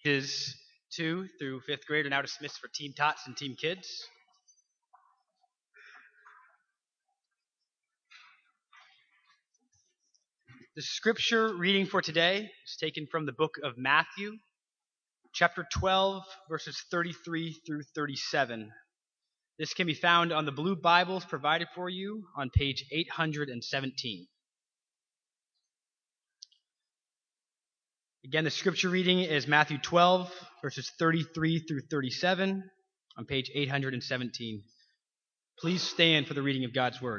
Ages 2 through 5th grade are now dismissed for Team Tots and Team Kids. The scripture reading for today is taken from the book of Matthew, chapter 12, verses 33 through 37. This can be found on the blue Bibles provided for you on page 817. Again, the scripture reading is Matthew 12, verses 33 through 37 on page 817. Please stand for the reading of God's word.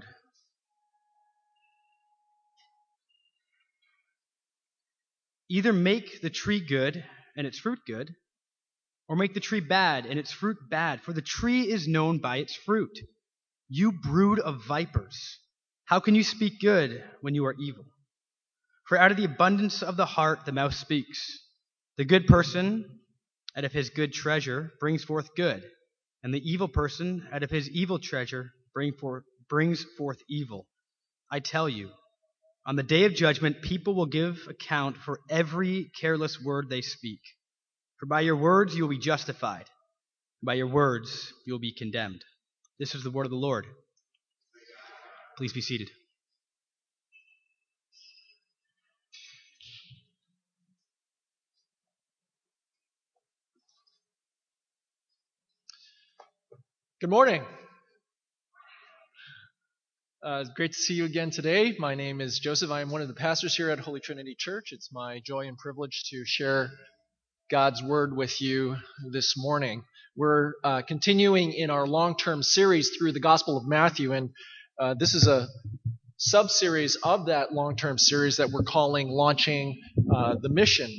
Either make the tree good and its fruit good, or make the tree bad and its fruit bad, for the tree is known by its fruit. You brood of vipers, how can you speak good when you are evil? For out of the abundance of the heart the mouth speaks. The good person, out of his good treasure, brings forth good, and the evil person, out of his evil treasure, brings forth evil. I tell you, on the day of judgment, people will give account for every careless word they speak. For by your words you will be justified, and by your words you will be condemned. This is the word of the Lord. Please be seated. Good morning. It's great to see you again today. My name is Joseph. I am one of the pastors here at Holy Trinity Church. It's my joy and privilege to share God's Word with you this morning. We're continuing in our long-term series through the Gospel of Matthew, and this is a sub-series of that long-term series that we're calling Launching the Mission.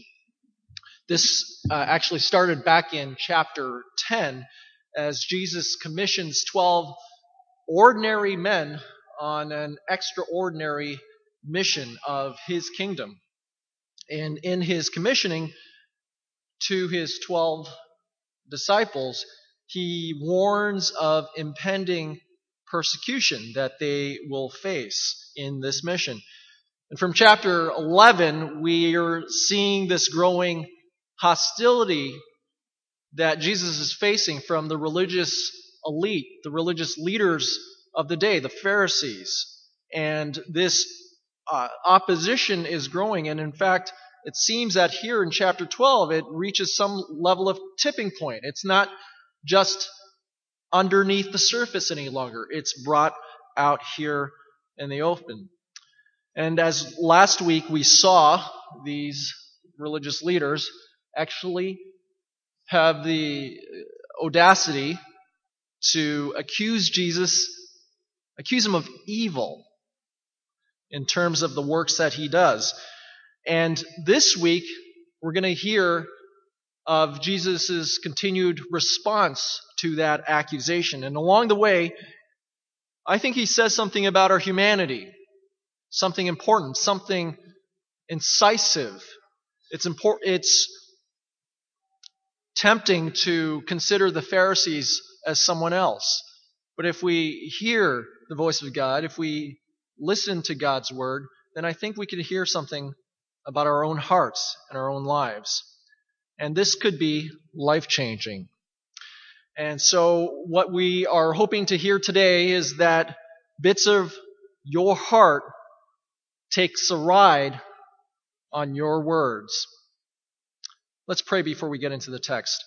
This actually started back in chapter 10 as Jesus commissions 12 ordinary men on an extraordinary mission of his kingdom. And in his commissioning to his 12 disciples, he warns of impending persecution that they will face in this mission. And from chapter 11, we are seeing this growing hostility that Jesus is facing from the religious elite, the religious leaders of the day, the Pharisees. And this opposition is growing. And in fact, it seems that here in chapter 12, it reaches some level of tipping point. It's not just underneath the surface any longer. It's brought out here in the open. And as last week we saw, these religious leaders actually have the audacity to accuse him of evil in terms of the works that he does. And this week, we're going to hear of Jesus' continued response to that accusation. And along the way, I think he says something about our humanity, something important, something incisive. It's tempting to consider the Pharisees as someone else. But if we hear the voice of God, if we listen to God's word, then I think we can hear something about our own hearts and our own lives. And this could be life-changing. And so what we are hoping to hear today is that bits of your heart takes a ride on your words. Let's pray before we get into the text.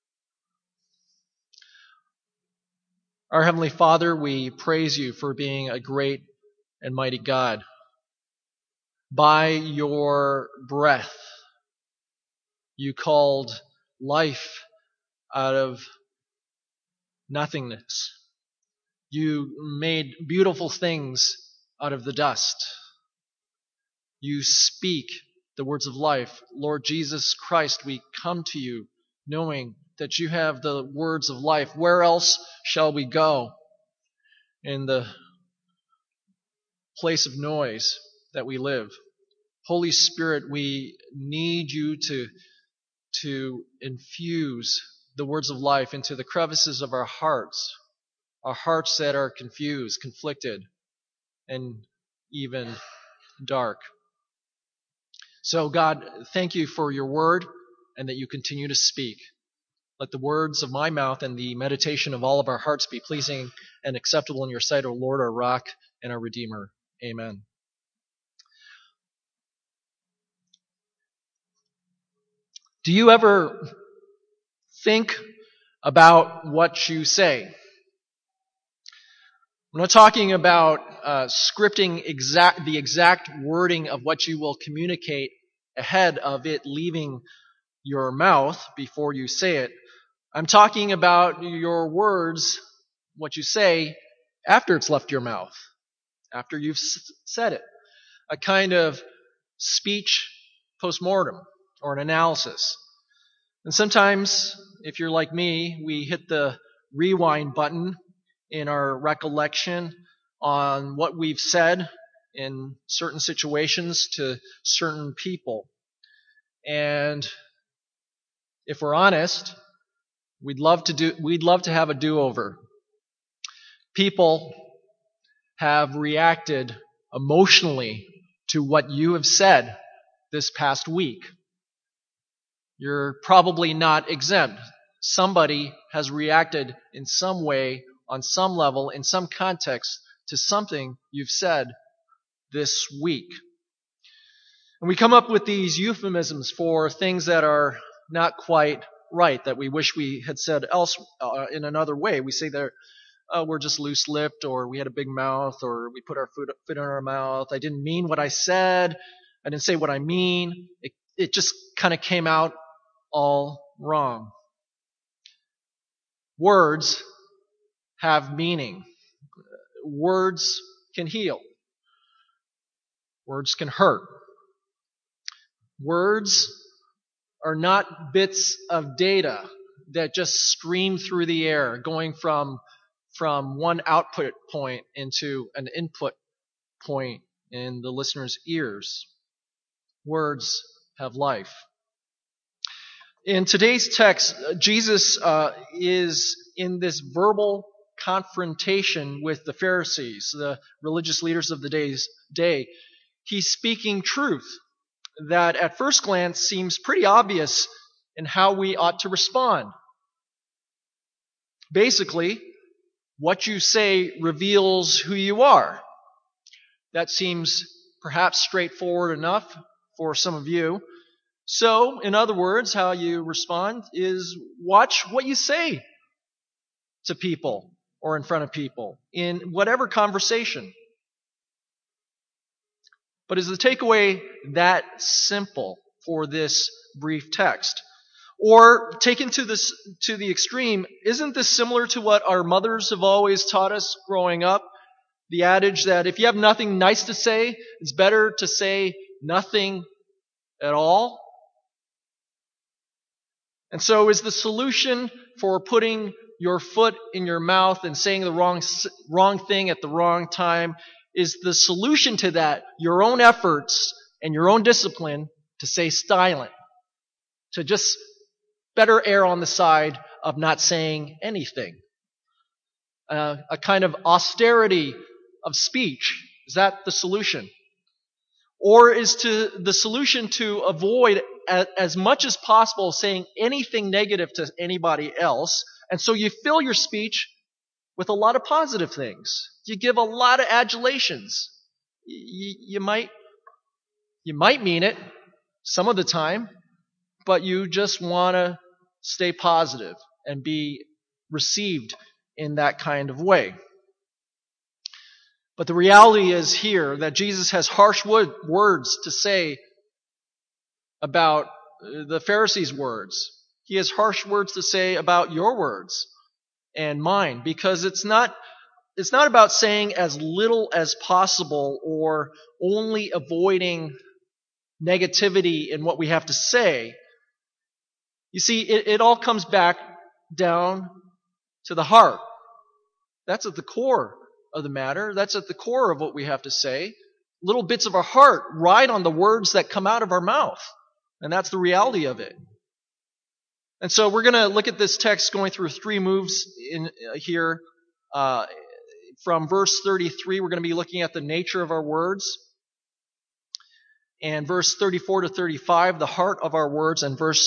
Our Heavenly Father, we praise you for being a great and mighty God. By your breath, you called life out of nothingness. You made beautiful things out of the dust. You speak the words of life. Lord Jesus Christ, we come to you knowing that you have the words of life. Where else shall we go in the place of noise that we live? Holy Spirit, we need you to infuse the words of life into the crevices of our hearts that are confused, conflicted, and even dark. So God, thank you for your word. and that you continue to speak. Let the words of my mouth and the meditation of all of our hearts be pleasing and acceptable in your sight, O Lord, our rock and our Redeemer. Amen. Do you ever think about what you say? I'm not talking about scripting the exact wording of what you will communicate ahead of it leaving your mouth before you say it. I'm talking about your words, what you say after it's left your mouth, after you've said it. A kind of speech postmortem or an analysis. And sometimes, if you're like me, we hit the rewind button in our recollection on what we've said in certain situations to certain people. And if we're honest, we'd love to have a do-over. People have reacted emotionally to what you have said this past week. You're probably not exempt. Somebody has reacted in some way, on some level, in some context, to something you've said this week. And we come up with these euphemisms for things that are not quite right, that we wish we had said else in another way. We say that we're just loose-lipped, or we had a big mouth, or we put our foot in our mouth. I didn't mean what I said. I didn't say what I mean. It just kind of came out all wrong. Words have meaning. Words can heal. Words can hurt. Words are not bits of data that just stream through the air, going from one output point into an input point in the listener's ears. Words have life. In today's text, Jesus is in this verbal confrontation with the Pharisees, the religious leaders of the day. He's speaking truth that at first glance seems pretty obvious in how we ought to respond. Basically, what you say reveals who you are. That seems perhaps straightforward enough for some of you. So, in other words, how you respond is watch what you say to people or in front of people in whatever conversation. But is the takeaway that simple for this brief text? Or taken to the extreme, isn't this similar to what our mothers have always taught us growing up? The adage that if you have nothing nice to say, it's better to say nothing at all. And so is the solution for putting your foot in your mouth and saying the wrong thing at the wrong time, is the solution to that your own efforts and your own discipline to stay silent, to just better err on the side of not saying anything? A kind of austerity of speech, is that the solution? Or is the solution to avoid as much as possible saying anything negative to anybody else, and so you fill your speech with a lot of positive things? You give a lot of adulations. You might mean it some of the time, but you just want to stay positive and be received in that kind of way. But the reality is here that Jesus has harsh words to say about the Pharisees' words. He has harsh words to say about your words and mine, because it's not about saying as little as possible or only avoiding negativity in what we have to say. You see, it all comes back down to the heart. That's at the core of the matter. That's at the core of what we have to say. Little bits of our heart ride on the words that come out of our mouth. And that's the reality of it. And so we're going to look at this text going through three moves in here. From verse 33, we're going to be looking at the nature of our words. And verse 34 to 35, the heart of our words. And verse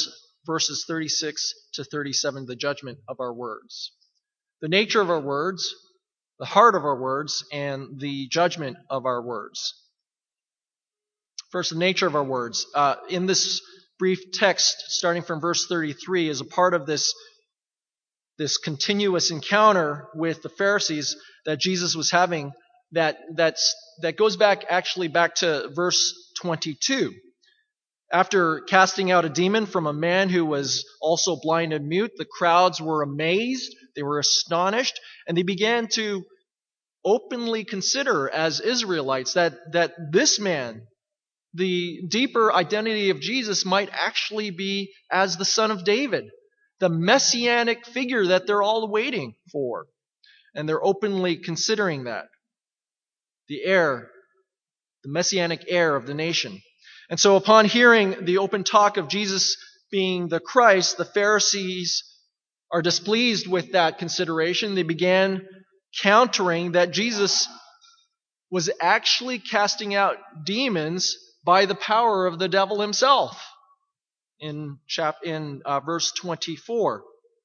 verses 36 to 37, the judgment of our words. The nature of our words, the heart of our words, and the judgment of our words. First, the nature of our words. In this brief text, starting from verse 33, is a part of this continuous encounter with the Pharisees that Jesus was having that goes back to verse 22. After casting out a demon from a man who was also blind and mute, the crowds were amazed, they were astonished, and they began to openly consider as Israelites that this man, the deeper identity of Jesus, might actually be as the son of David, the messianic figure that they're all waiting for. And they're openly considering that. The messianic heir of the nation. And so upon hearing the open talk of Jesus being the Christ, the Pharisees are displeased with that consideration. They began countering that Jesus was actually casting out demons by the power of the devil himself in verse 24.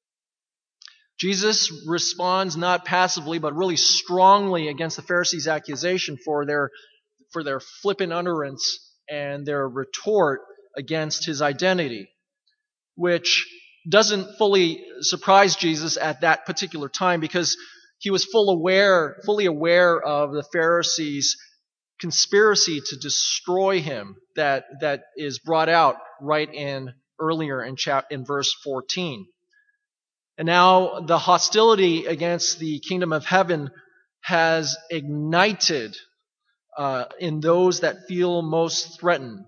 Jesus responds not passively, but really strongly against the Pharisees' accusation for their flippant utterance and their retort against his identity, which doesn't fully surprise Jesus at that particular time because he was fully aware of the Pharisees' conspiracy to destroy him that is brought out right earlier in verse 14. And now the hostility against the kingdom of heaven has ignited in those that feel most threatened.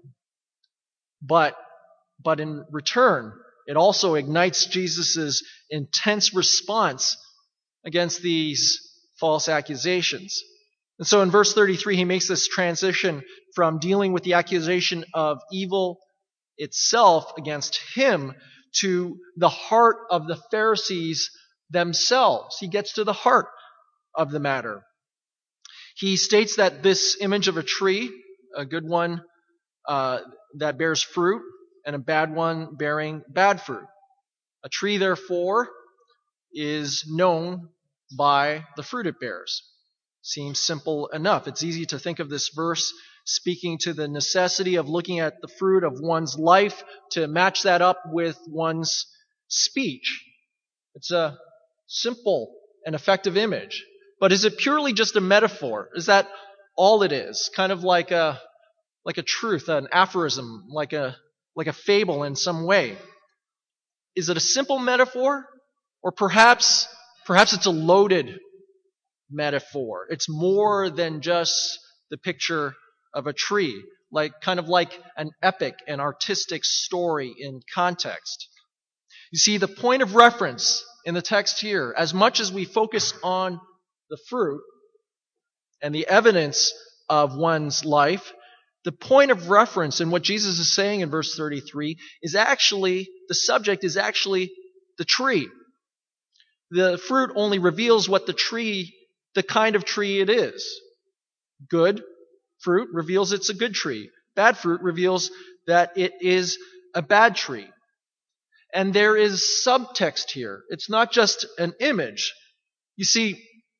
But in return, it also ignites Jesus' intense response against these false accusations. And so in verse 33, he makes this transition from dealing with the accusation of evil itself against him to the heart of the Pharisees themselves. He gets to the heart of the matter. He states that this image of a tree, a good one that bears fruit, and a bad one bearing bad fruit. A tree, therefore, is known by the fruit it bears. Seems simple enough. It's easy to think of this verse speaking to the necessity of looking at the fruit of one's life to match that up with one's speech. It's a simple and effective image. But is it purely just a metaphor? Is that all it is? Kind of like a truth, an aphorism, like a fable in some way. Is it a simple metaphor? Or perhaps it's a loaded metaphor. It's more than just the picture of a tree, kind of like an epic, an artistic story in context. You see, the point of reference in the text here, as much as we focus on the fruit and the evidence of one's life, the point of reference in what Jesus is saying in verse 33 is actually, the subject is actually the tree. The fruit only reveals what the kind of tree it is. Good fruit reveals it's a good tree. Bad fruit reveals that it is a bad tree. And there is subtext here. It's not just an image. You see,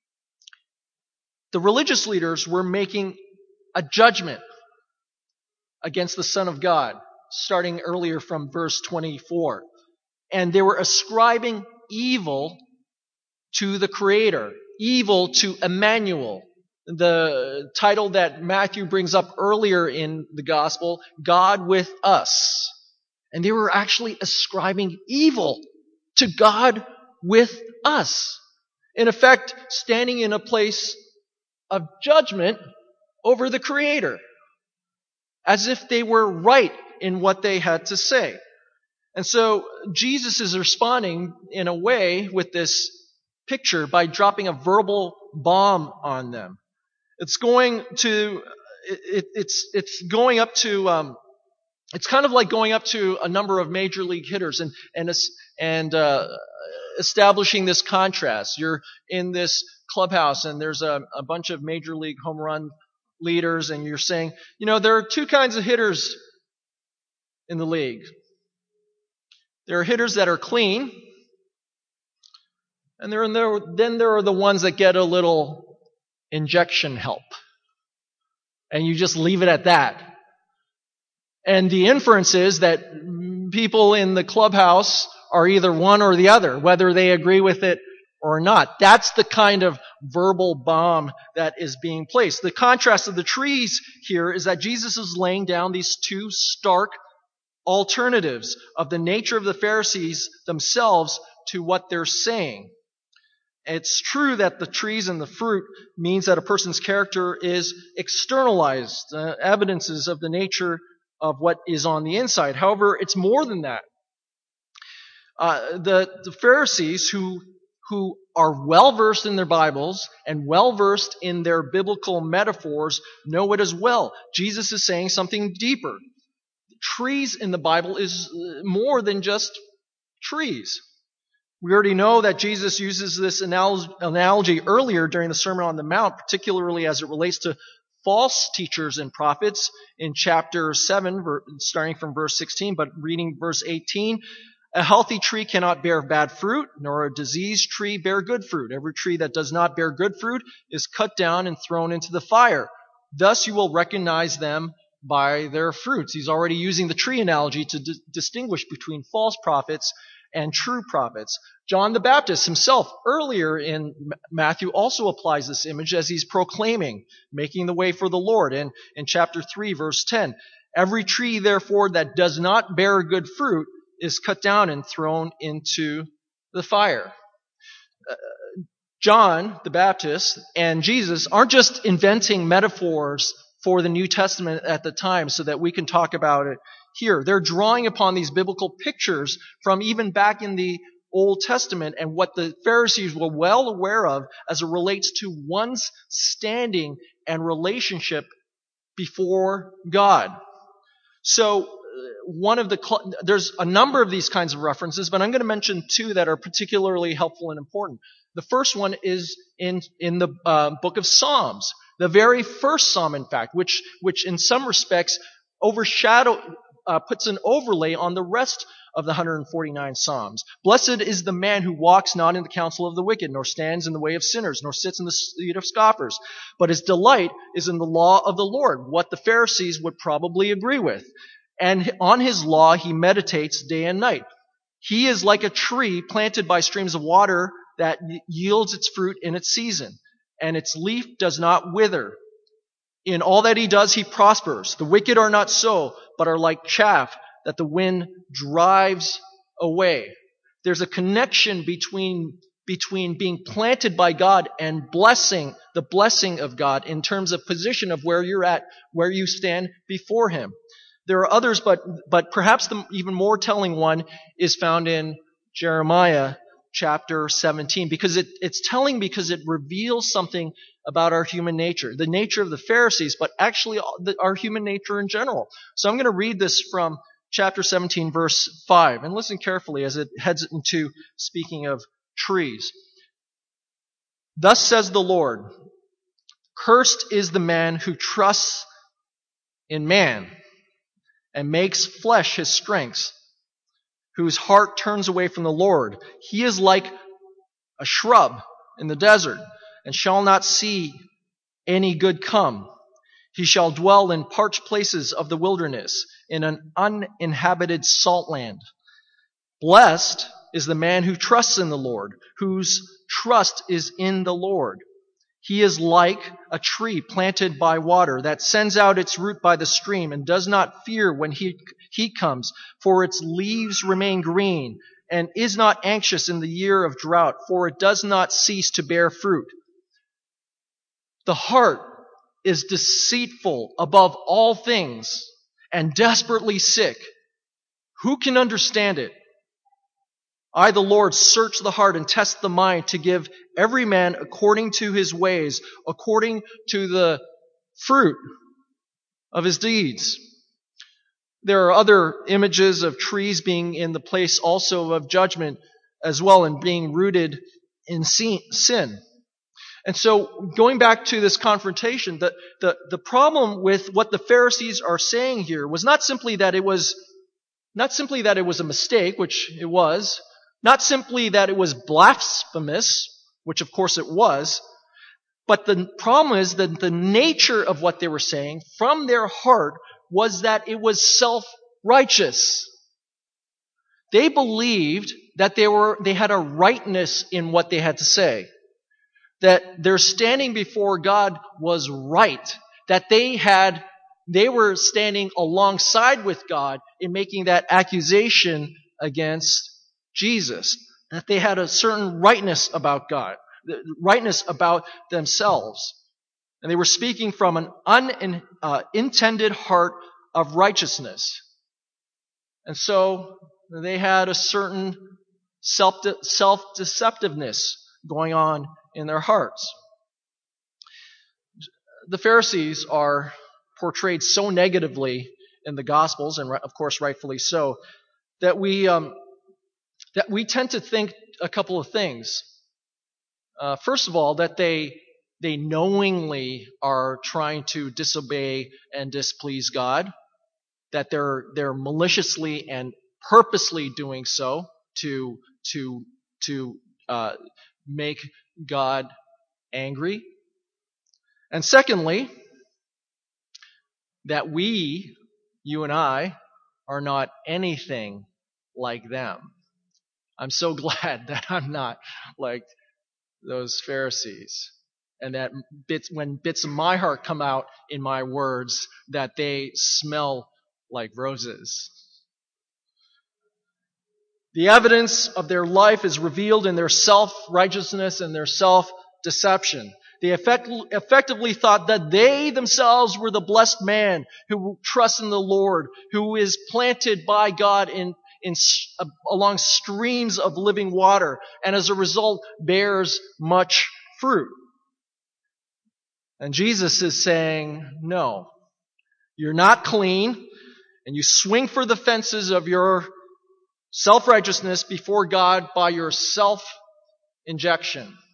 the religious leaders were making a judgment against the Son of God, starting earlier from verse 24. And they were ascribing evil to the Creator, evil to Emmanuel, the title that Matthew brings up earlier in the Gospel, God with us. And they were actually ascribing evil to God with us. In effect, standing in a place of judgment over the Creator, as if they were right in what they had to say. And so Jesus is responding in a way with this picture by dropping a verbal bomb on them. It's kind of like going up to a number of major league hitters and establishing this contrast. You're in this clubhouse and there's a bunch of major league home run leaders, and you're saying, there are two kinds of hitters in the league. There are hitters that are clean, and then there are the ones that get a little injection help. And you just leave it at that. And the inference is that people in the clubhouse are either one or the other, whether they agree with it or not. That's the kind of verbal bomb that is being placed. The contrast of the trees here is that Jesus is laying down these two stark alternatives of the nature of the Pharisees themselves to what they're saying. It's true that the trees and the fruit means that a person's character is externalized, evidences of the nature of what is on the inside. However, it's more than that. The Pharisees who are well-versed in their Bibles and well-versed in their biblical metaphors know it as well. Jesus is saying something deeper. Trees in the Bible is more than just trees. We already know that Jesus uses this analogy earlier during the Sermon on the Mount, particularly as it relates to false teachers and prophets in chapter 7, starting from verse 16, but reading verse 18. A healthy tree cannot bear bad fruit, nor a diseased tree bear good fruit. Every tree that does not bear good fruit is cut down and thrown into the fire. Thus you will recognize them by their fruits. He's already using the tree analogy to distinguish between false prophets and true prophets. John the Baptist himself, earlier in Matthew, also applies this image as he's proclaiming, making the way for the Lord. And in chapter 3, verse 10, every tree, therefore, that does not bear good fruit is cut down and thrown into the fire. John the Baptist and Jesus aren't just inventing metaphors for the New Testament at the time so that we can talk about it here. They're drawing upon these biblical pictures from even back in the Old Testament and what the Pharisees were well aware of as it relates to one's standing and relationship before God. So there's a number of these kinds of references, but I'm going to mention two that are particularly helpful and important. The first one is in the book of Psalms, the very first psalm, in fact, which in some respects puts an overlay on the rest of the 149 psalms. Blessed is the man who walks not in the counsel of the wicked, nor stands in the way of sinners, nor sits in the seat of scoffers, but his delight is in the law of the Lord, what the Pharisees would probably agree with. And on his law he meditates day and night. He is like a tree planted by streams of water that yields its fruit in its season, and its leaf does not wither. In all that he does, he prospers. The wicked are not so, but are like chaff that the wind drives away. There's a connection between being planted by God and the blessing of God in terms of position of where you're at, where you stand before him. There are others, but perhaps the even more telling one is found in Jeremiah chapter 17, because it's telling because it reveals something about our human nature, the nature of the Pharisees, but actually our human nature in general. So I'm going to read this from chapter 17, verse 5, and listen carefully as it heads into speaking of trees. Thus says the Lord, cursed is the man who trusts in man and makes flesh his strength, whose heart turns away from the Lord. He is like a shrub in the desert, and shall not see any good come. He shall dwell in parched places of the wilderness, in an uninhabited salt land. Blessed is the man who trusts in the Lord, whose trust is in the Lord. He is like a tree planted by water that sends out its root by the stream and does not fear when heat comes, for its leaves remain green, and is not anxious in the year of drought, for it does not cease to bear fruit. The heart is deceitful above all things and desperately sick. Who can understand it? I, the Lord, search the heart and test the mind to give every man according to his ways, according to the fruit of his deeds. There are other images of trees being in the place also of judgment as well, and being rooted in sin. And so, going back to this confrontation, the problem with what the Pharisees are saying here was not simply that it was Not simply that it was a mistake, which it was. Not simply that it was blasphemous, which of course it was. But the problem is that the nature of what they were saying from their heart was that it was self-righteous. They believed that they had a rightness in what they had to say. That their standing before God was right. That they were standing alongside with God in making that accusation against Jesus. That they had a certain rightness about God. Rightness about themselves. And they were speaking from an unintended heart of righteousness. And so they had a certain self-deceptiveness going on in their hearts. The Pharisees are portrayed so negatively in the Gospels, and of course rightfully so, that we tend to think a couple of things. First of all, that they knowingly are trying to disobey and displease God, that they're maliciously and purposely doing so to make God angry. And secondly, that you and I, are not anything like them. I'm so glad that I'm not like those Pharisees. And that when bits of my heart come out in my words, that they smell like roses. The evidence of their life is revealed in their self-righteousness and their self-deception. They effectively thought that they themselves were the blessed man who trusts in the Lord, who is planted by God along streams of living water, and as a result bears much fruit. And Jesus is saying, no, you're not clean, and you swing for the fences of your self-righteousness before God by your self-injection.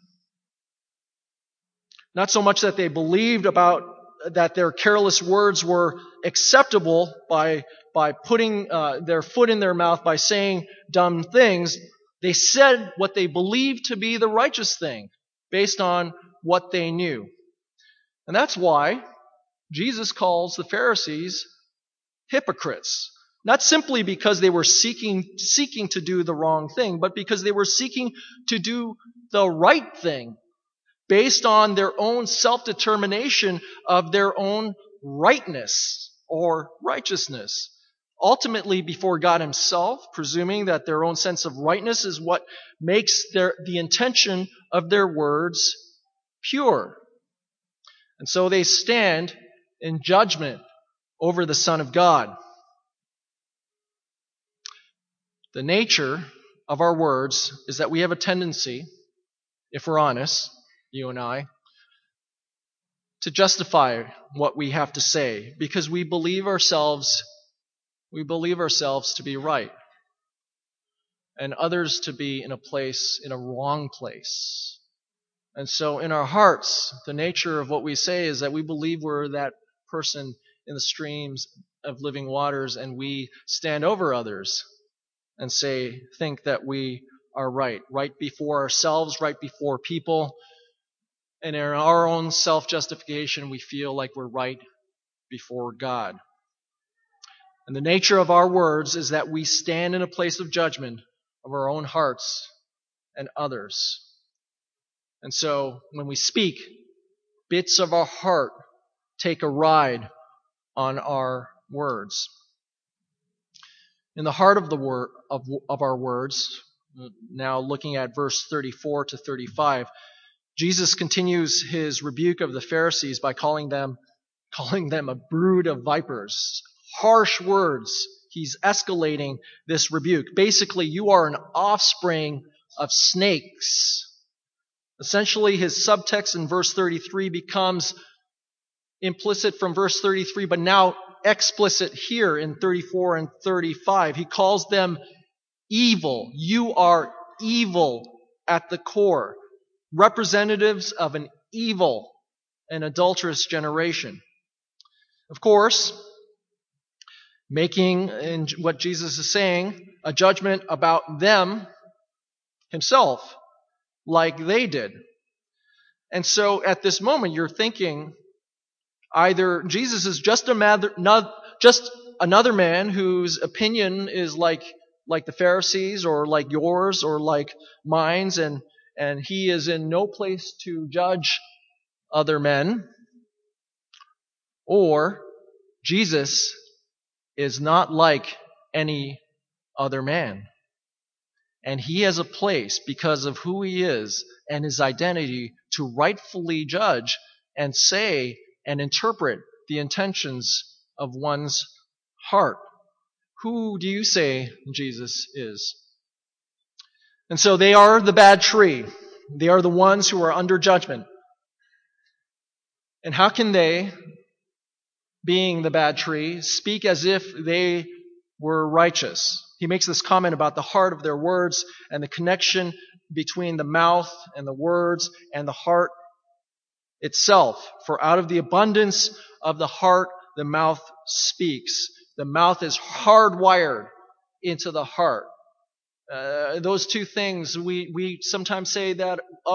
Not so much that they believed that their careless words were acceptable by putting their foot in their mouth, by saying dumb things. They said what they believed to be the righteous thing based on what they knew. And that's why Jesus calls the Pharisees hypocrites. Not simply because they were seeking to do the wrong thing, but because they were seeking to do the right thing based on their own self-determination of their own rightness or righteousness. Ultimately before God Himself, presuming that their own sense of rightness is what makes the intention of their words pure. And so they stand in judgment over the Son of God. The nature of our words is that we have a tendency, if we're honest, you and I, to justify what we have to say because we believe ourselves to be right and others to be in a wrong place. And so in our hearts, the nature of what we say is that we believe we're that person in the streams of living waters, and we stand over others and think that we are right before ourselves, right before people. And in our own self-justification, we feel like we're right before God. And the nature of our words is that we stand in a place of judgment of our own hearts and others. And so when we speak, bits of our heart take a ride on our words. In the heart of our words, now looking at verse 34 to 35, Jesus continues his rebuke of the Pharisees by calling them a brood of vipers. Harsh words. He's escalating this rebuke. Basically, you are an offspring of snakes. Essentially, his subtext in verse 33 becomes implicit from verse 33, but now explicit here in 34 and 35. He calls them evil. You are evil at the core. Representatives of an evil and adulterous generation. Of course, making, in what Jesus is saying, a judgment about them, himself, like they did. And so at this moment, you're thinking either Jesus is just another man whose opinion is like the Pharisees, or like yours, or like mine's, and he is in no place to judge other men, or Jesus is not like any other man. And he has a place, because of who he is and his identity, to rightfully judge and say and interpret the intentions of one's heart. Who do you say Jesus is? And so they are the bad tree. They are the ones who are under judgment. And how can they, being the bad tree, speak as if they were righteous? He makes this comment about the heart of their words and the connection between the mouth and the words and the heart itself. For out of the abundance of the heart, the mouth speaks. The mouth is hardwired into the heart. Those two things, we sometimes say that,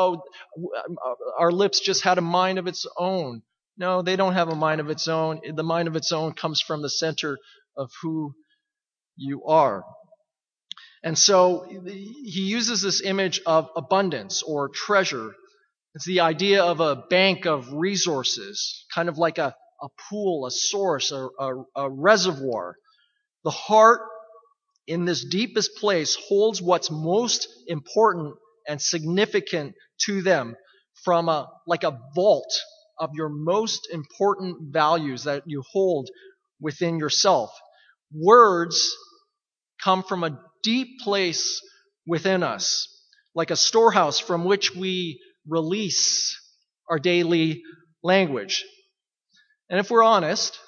our lips just had a mind of its own. No, they don't have a mind of its own. The mind of its own comes from the center of who you are. And so he uses this image of abundance or treasure. It's the idea of a bank of resources, kind of like a pool, a source, a reservoir. The heart, in this deepest place, holds what's most important and significant to them, from like a vault of your most important values that you hold within yourself. Words come from a deep place within us, like a storehouse from which we release our daily language. And if we're honest,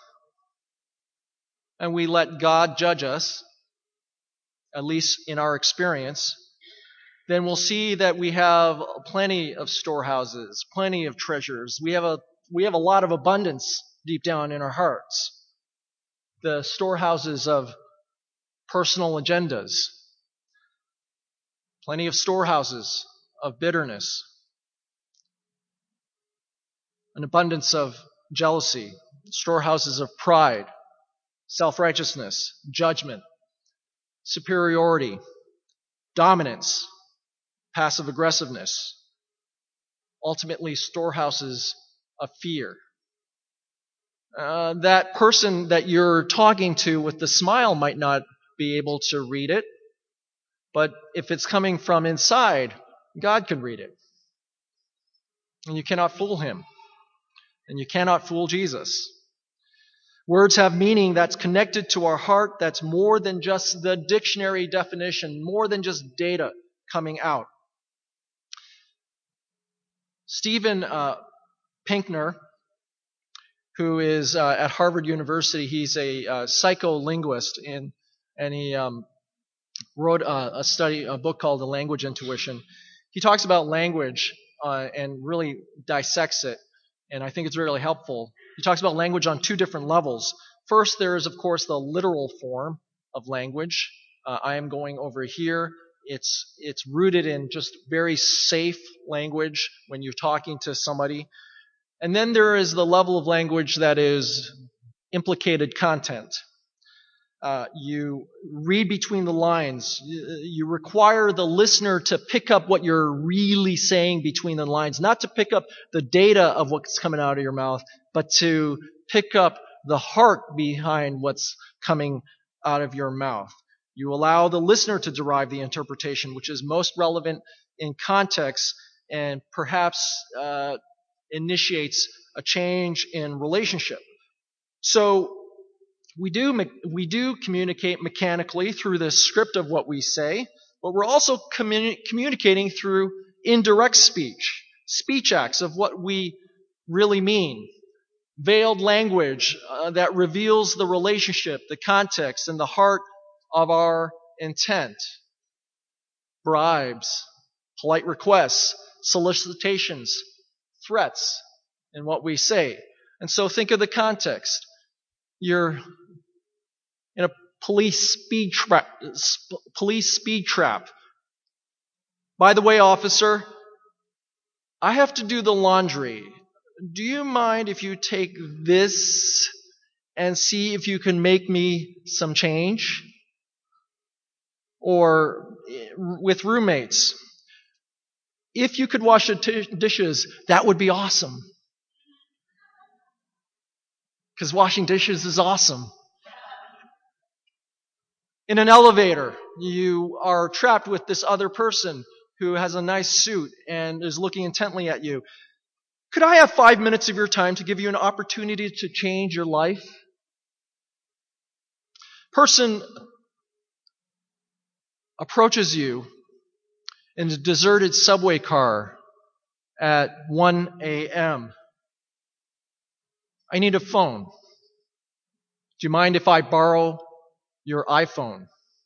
and we let God judge us, at least in our experience, then we'll see that we have plenty of storehouses, plenty of treasures. We have a lot of abundance deep down in our hearts. The storehouses of personal agendas, plenty of storehouses of bitterness, an abundance of jealousy, storehouses of pride, self-righteousness, judgment, superiority, dominance, passive aggressiveness, ultimately storehouses of fear. That person that you're talking to with the smile might not be able to read it, but if it's coming from inside, God can read it. And you cannot fool him. And you cannot fool Jesus. Words have meaning that's connected to our heart, that's more than just the dictionary definition, more than just data coming out. Steven Pinker, who is at Harvard University, he's a psycholinguist, and he wrote a book called The Language Intuition. He talks about language and really dissects it, and I think it's really helpful. He talks about language on two different levels. First, there is, of course, the literal form of language. I am going over here. It's rooted in just very safe language when you're talking to somebody. And then there is the level of language that is implicated content. You read between the lines. You require the listener to pick up what you're really saying between the lines, not to pick up the data of what's coming out of your mouth, but to pick up the heart behind what's coming out of your mouth. You allow the listener to derive the interpretation, which is most relevant in context and perhaps initiates a change in relationship. So we do communicate mechanically through the script of what we say, but we're also communicating through indirect speech acts of what we really mean. Veiled language that reveals the relationship, the context, and the heart of our intent. Bribes, polite requests, solicitations, threats in what we say. And so think of the context. You're in a police speed trap. By the way, officer, I have to do the laundry. Do you mind if you take this and see if you can make me some change? Or with roommates, if you could wash the dishes, that would be awesome. Because washing dishes is awesome. In an elevator, you are trapped with this other person who has a nice suit and is looking intently at you. Could I have 5 minutes of your time to give you an opportunity to change your life? Person approaches you in a deserted subway car at 1 a.m. I need a phone. Do you mind if I borrow your iPhone?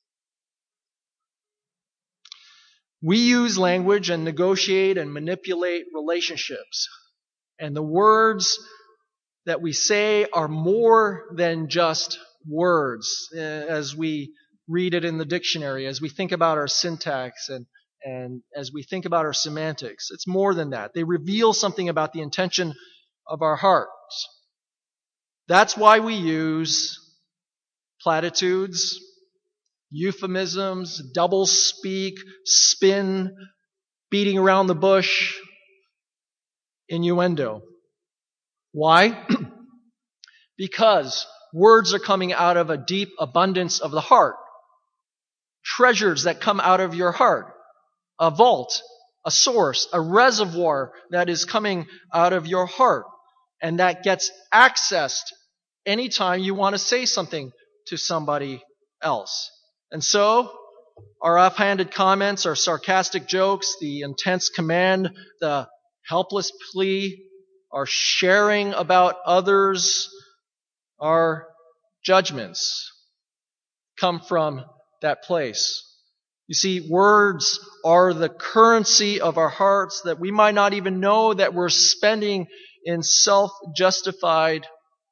We use language and negotiate and manipulate relationships. And the words that we say are more than just words, as we read it in the dictionary, as we think about our syntax and as we think about our semantics. It's more than that. They reveal something about the intention of our hearts. That's why we use platitudes, euphemisms, double speak, spin, beating around the bush, innuendo. Why? Because words are coming out of a deep abundance of the heart. Treasures that come out of your heart. A vault, a source, a reservoir that is coming out of your heart. And that gets accessed anytime you want to say something to somebody else. And so, our offhanded comments, our sarcastic jokes, the intense command, the helpless plea, our sharing about others, our judgments come from that place. You see, words are the currency of our hearts that we might not even know that we're spending in self-justified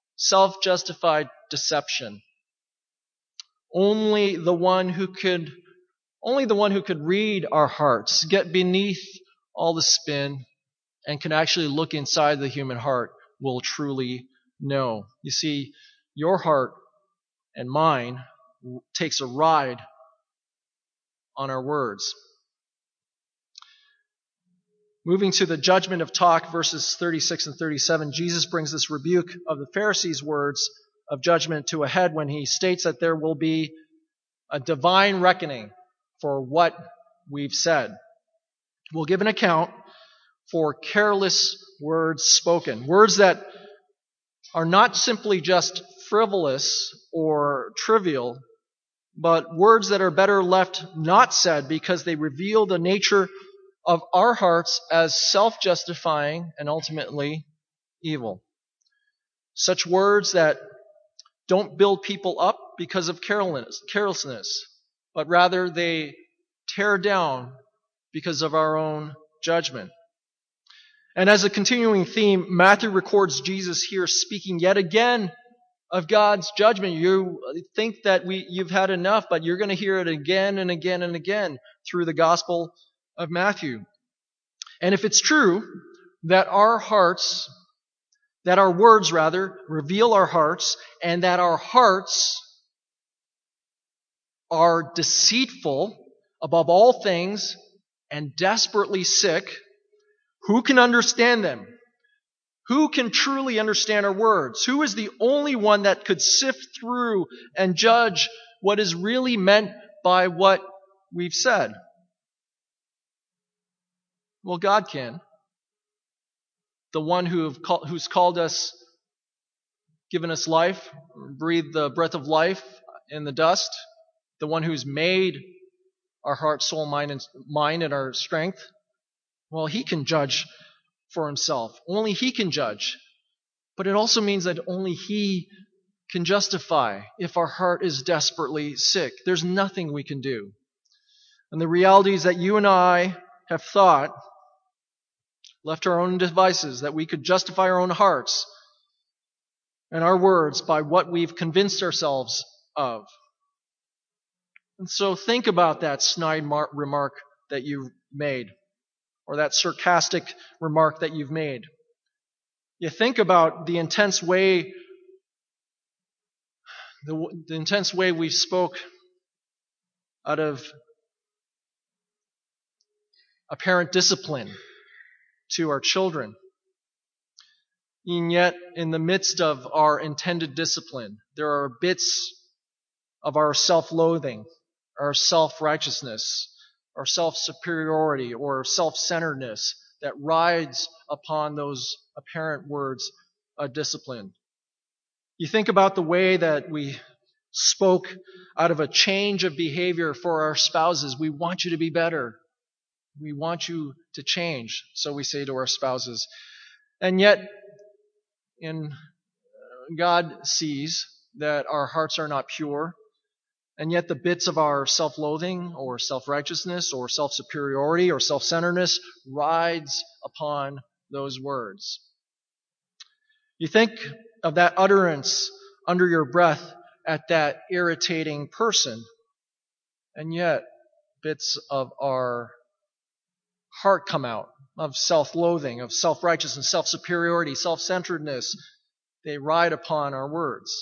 deception. Only the one who could read our hearts, get beneath all the spin, and can actually look inside the human heart will truly know. You see, your heart and mine takes a ride on our words. Moving to the judgment of talk, verses 36 and 37, Jesus brings this rebuke of the Pharisees' words of judgment to a head when he states that there will be a divine reckoning for what we've said. We'll give an account for careless words spoken. Words that are not simply just frivolous or trivial, but words that are better left not said because they reveal the nature of our hearts as self-justifying and ultimately evil. Such words that don't build people up because of carelessness, but rather they tear down because of our own judgment. And as a continuing theme, Matthew records Jesus here speaking yet again of God's judgment. You think that you've had enough, but you're going to hear it again and again and again through the Gospel of Matthew. And if it's true that our words reveal our hearts, and that our hearts are deceitful above all things and desperately sick, who can understand them? Who can truly understand our words? Who is the only one that could sift through and judge what is really meant by what we've said? Well, God can. The one who's called us, given us life, breathed the breath of life in the dust. The one who's made our heart, soul, mind, and our strength. Well, he can judge for himself. Only he can judge. But it also means that only he can justify if our heart is desperately sick. There's nothing we can do. And the reality is that you and I have thought, left to our own devices, that we could justify our own hearts and our words by what we've convinced ourselves of. And so think about that snide remark that you've made, or that sarcastic remark that you've made. You think about the intense way we spoke out of apparent discipline to our children. And yet, in the midst of our intended discipline, there are bits of our self-loathing, our self-righteousness, our self-superiority, or self-centeredness that rides upon those apparent words of discipline. You think about the way that we spoke out of a change of behavior for our spouses. We want you to be better. We want you to change, so we say to our spouses. And yet, God sees that our hearts are not pure, and yet the bits of our self-loathing or self-righteousness or self-superiority or self-centeredness rides upon those words. You think of that utterance under your breath at that irritating person, and yet bits of our heart come out of self-loathing, of self-righteousness, self-superiority, self-centeredness. They ride upon our words.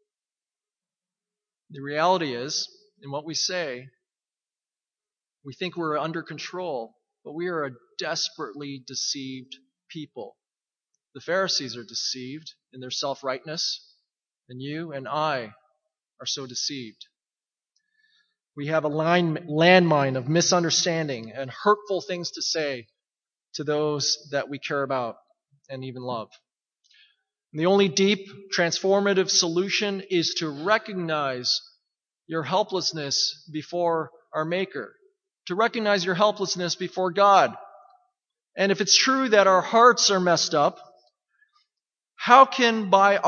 The reality is, in what we say, we think we're under control, but we are a desperately deceived people. The Pharisees are deceived in their self-rightness, and you and I are so deceived. We have a landmine of misunderstanding and hurtful things to say to those that we care about and even love. And the only deep, transformative solution is to recognize your helplessness before our Maker, to recognize your helplessness before God. And if it's true that our hearts are messed up, how can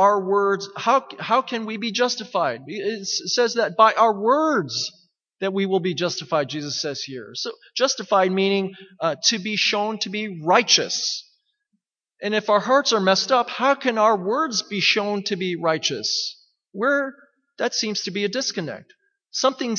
we be justified? It says that by our words that we will be justified, Jesus says here. So justified meaning to be shown to be righteous. And if our hearts are messed up, how can our words be shown to be righteous? That seems to be a disconnect. Something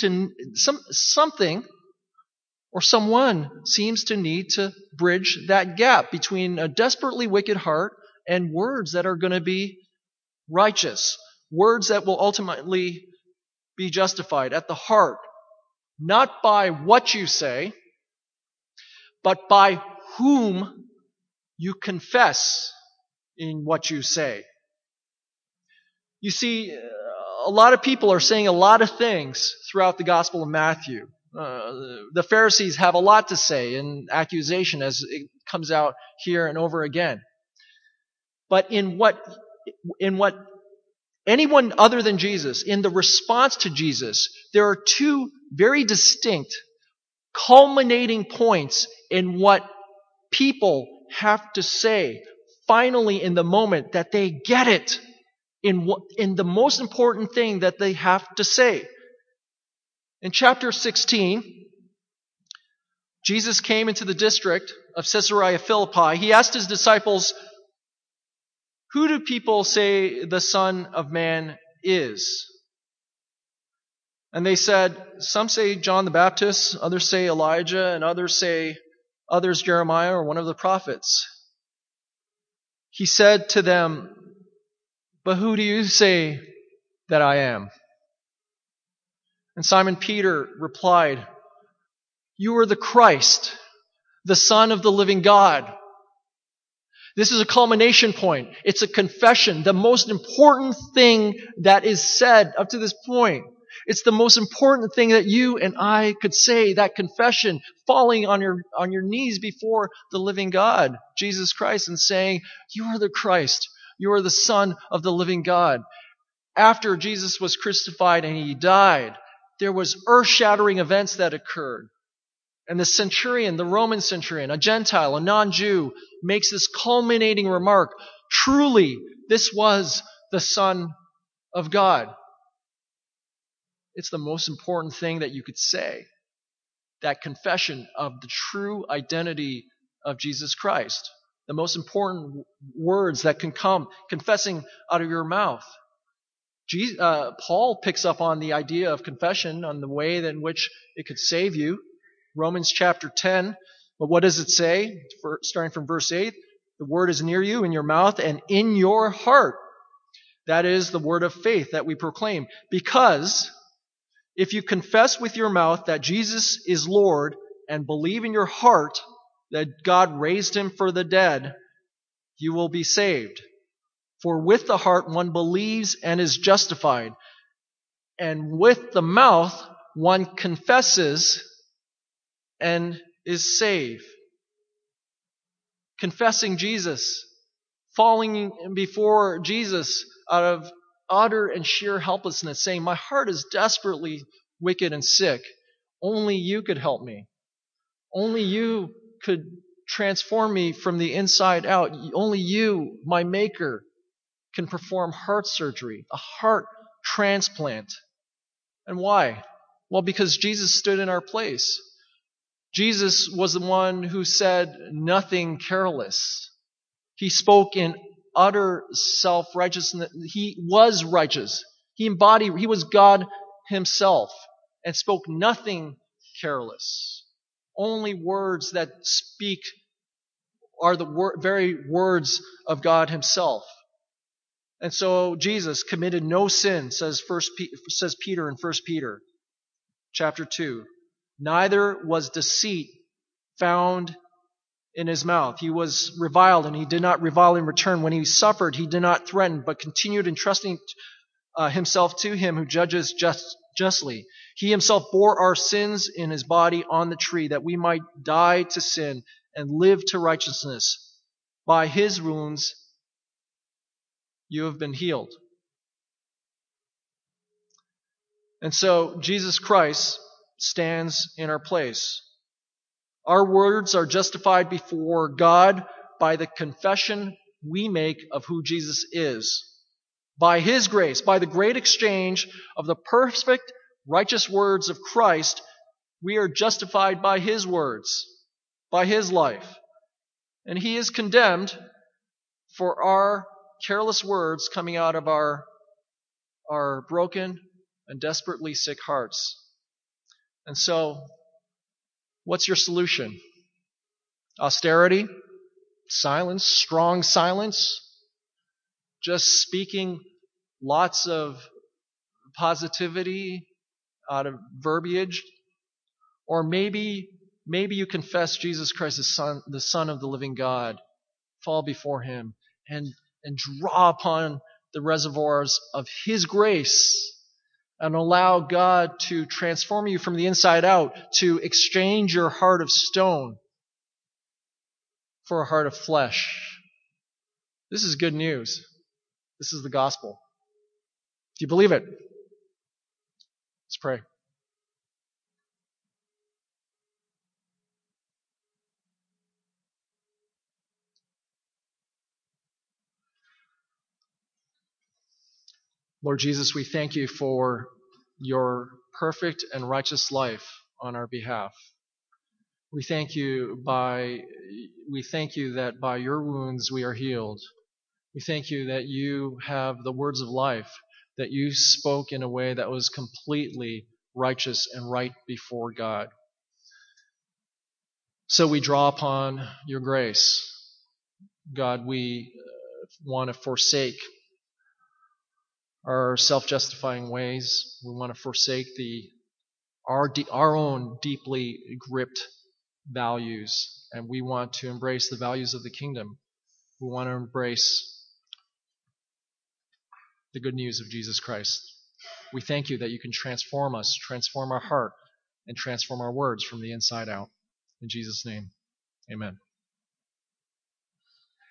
or someone seems to need to bridge that gap between a desperately wicked heart and words that are going to be righteous. Words that will ultimately be justified at the heart. Not by what you say, but by whom you confess in what you say. You see, a lot of people are saying a lot of things throughout the Gospel of Matthew. The Pharisees have a lot to say in accusation as it comes out here and over again. But in what anyone other than Jesus, in the response to Jesus, there are two very distinct culminating points in what people have to say finally in the moment that they get it in the most important thing that they have to say. In chapter 16, Jesus came into the district of Caesarea Philippi. He asked his disciples, "Who do people say the Son of Man is?" And they said, some say John the Baptist, others say Elijah, and others Jeremiah or one of the prophets. He said to them, "But who do you say that I am?" And Simon Peter replied, "You are the Christ, the Son of the living God." This is a culmination point. It's a confession, the most important thing that is said up to this point. It's the most important thing that you and I could say, that confession, falling on your knees before the living God, Jesus Christ, and saying, "You are the Christ. You are the Son of the living God." After Jesus was crucified and he died, there was earth-shattering events that occurred. And the centurion, the Roman centurion, a Gentile, a non-Jew, makes this culminating remark, "Truly, this was the Son of God." It's the most important thing that you could say. That confession of the true identity of Jesus Christ. The most important words that can come confessing out of your mouth. Paul picks up on the idea of confession, on the way in which it could save you. Romans chapter 10. But what does it say? Starting from verse 8, the word is near you, in your mouth and in your heart. That is the word of faith that we proclaim. Because if you confess with your mouth that Jesus is Lord and believe in your heart that God raised him from the dead, you will be saved. For with the heart one believes and is justified, and with the mouth one confesses and is saved. Confessing Jesus, falling before Jesus out of utter and sheer helplessness, saying, my heart is desperately wicked and sick. Only you could help me. Only you could transform me from the inside out. Only you, my maker, can perform heart surgery, a heart transplant. And why? Well, because Jesus stood in our place. Jesus was the one who said nothing careless. He spoke in utter self-righteousness. He was righteous. He was God himself and spoke nothing careless. Only words that speak are the very words of God himself. And so Jesus committed no sin, says Peter in 1 Peter chapter 2. Neither was deceit found in his mouth. He was reviled, and he did not revile in return. When he suffered, he did not threaten, but continued entrusting himself to him who judges justly. He himself bore our sins in his body on the tree, that we might die to sin and live to righteousness. By his wounds you have been healed. And so Jesus Christ stands in our place. Our words are justified before God by the confession we make of who Jesus is. By his grace, by the great exchange of the perfect, righteous words of Christ, we are justified by his words, by his life. And he is condemned for our careless words coming out of our broken and desperately sick hearts. And so, what's your solution? Austerity? Silence? Strong silence? Just speaking lots of positivity out of verbiage? Or maybe you confess Jesus Christ the Son of the living God, fall before him, and draw upon the reservoirs of his grace and allow God to transform you from the inside out, to exchange your heart of stone for a heart of flesh. This is good news. This is the gospel. Do you believe it? Let's pray. Lord Jesus, we thank you for your perfect and righteous life on our behalf. We thank you that by your wounds we are healed. We thank you that you have the words of life, that you spoke in a way that was completely righteous and right before God. So we draw upon your grace. God, we want to forsake our self-justifying ways. We want to forsake our own deeply gripped values, and we want to embrace the values of the kingdom. We want to embrace the good news of Jesus Christ. We thank you that you can transform us, transform our heart, and transform our words from the inside out. In Jesus' name, amen.